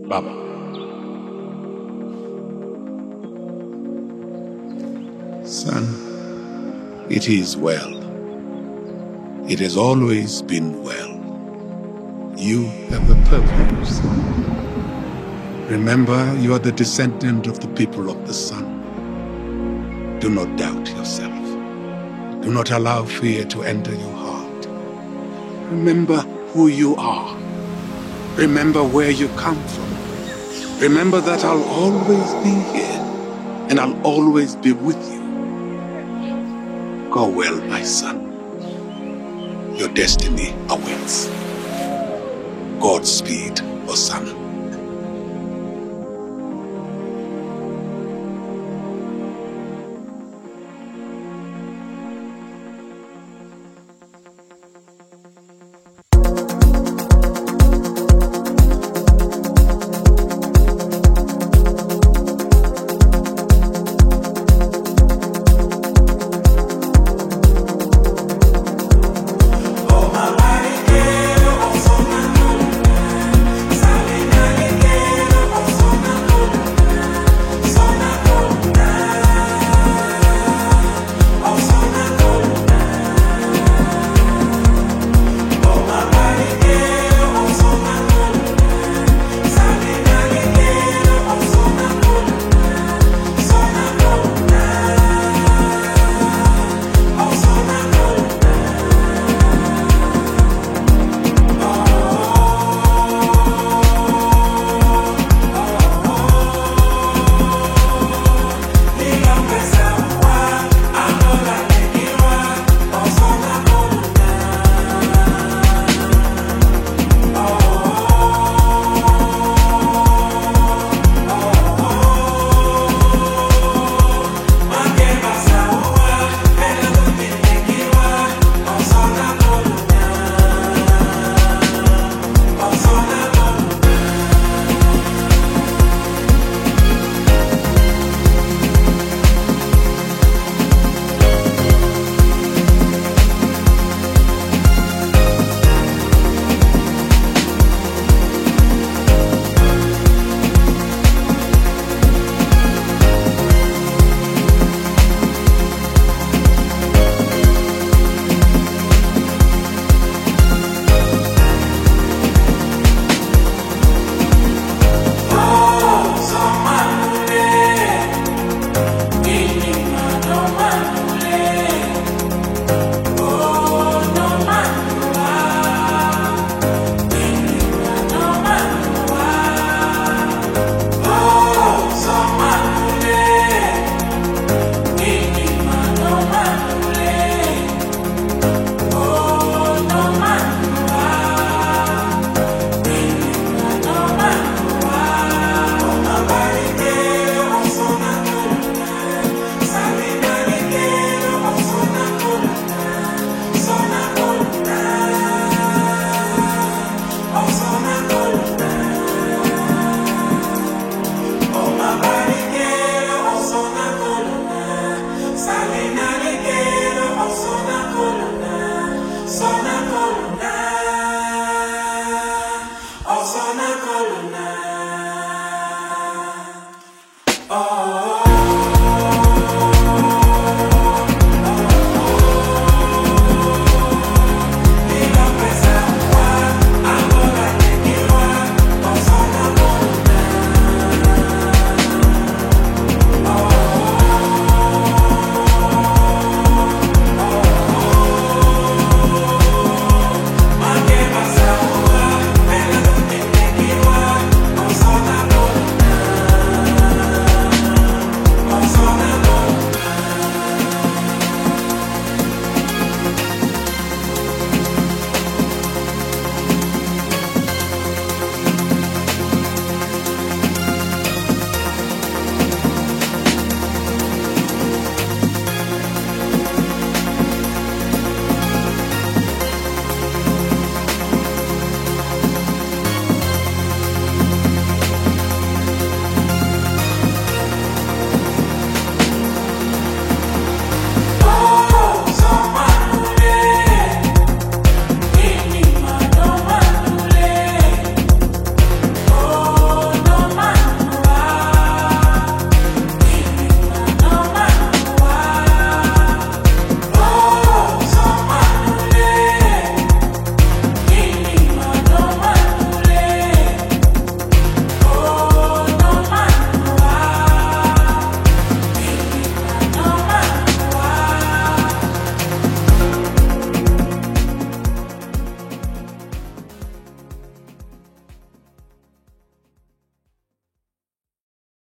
Baba. Son, it is well. It has always been well. You have a purpose. Remember, you are the descendant of the people of the sun. Do not doubt yourself. Do not allow fear to enter your heart. Remember who you are. Remember where you come from. Remember that I'll always be here, and I'll always be with you. Go well, my son. Your destiny awaits. Godspeed, O son.